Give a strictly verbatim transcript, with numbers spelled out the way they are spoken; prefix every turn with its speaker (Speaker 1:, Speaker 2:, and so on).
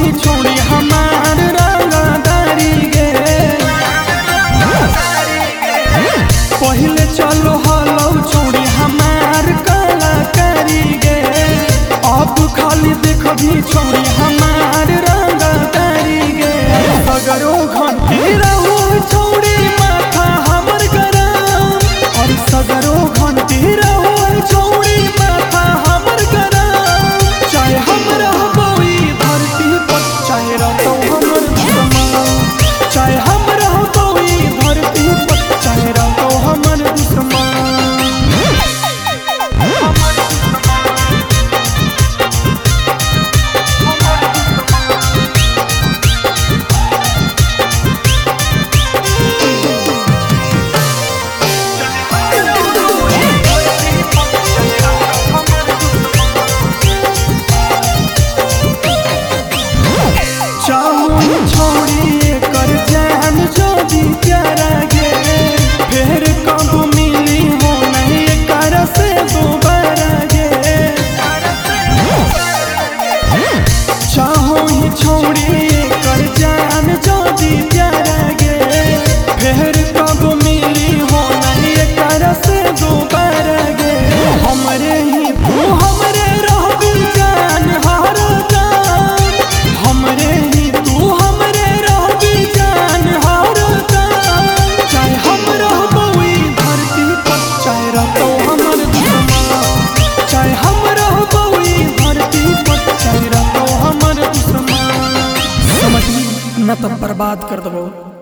Speaker 1: ही छोड़ी हमार रंगदारी गे। पहले चलो हलो छोड़ी हमार कलाकारी गे। अब खाली देख भी छोड़ी हमार रंगदारी गे। सगरो घंटी रहो छोड़ी माथा हमर गरम, और सगरो घंटी रहो छोड़ी माथा हमर गरम। चाहे हम रहबो ई धरती पर, चाहे रहतो हमर दुश्मन, चाहे हम रहबो ई धरती पर, चाहे रहतो हमर दुश्मन। छोड़ी कर जान जो भी प्यारा गे। फिर कब मिली हो नहीं कर से दोबारा गे। चाहो ही छोड़ी कर जान जो भी प्यारा गे। फिर कब मिली हो नहीं कर से दोबारा गे। हमरे ही तू हमरे रहबी जान हर जान, हमरे ही तू हमरे रहबी जान हर जान। चाहे हम रहबो ई धरती पर, चाहे रहतो हमर दुश्मन, चाहे हम रहबो ई धरती पर, चाहे रहतो हमर दुश्मन। समझ में न तो बर्बाद कर दबो।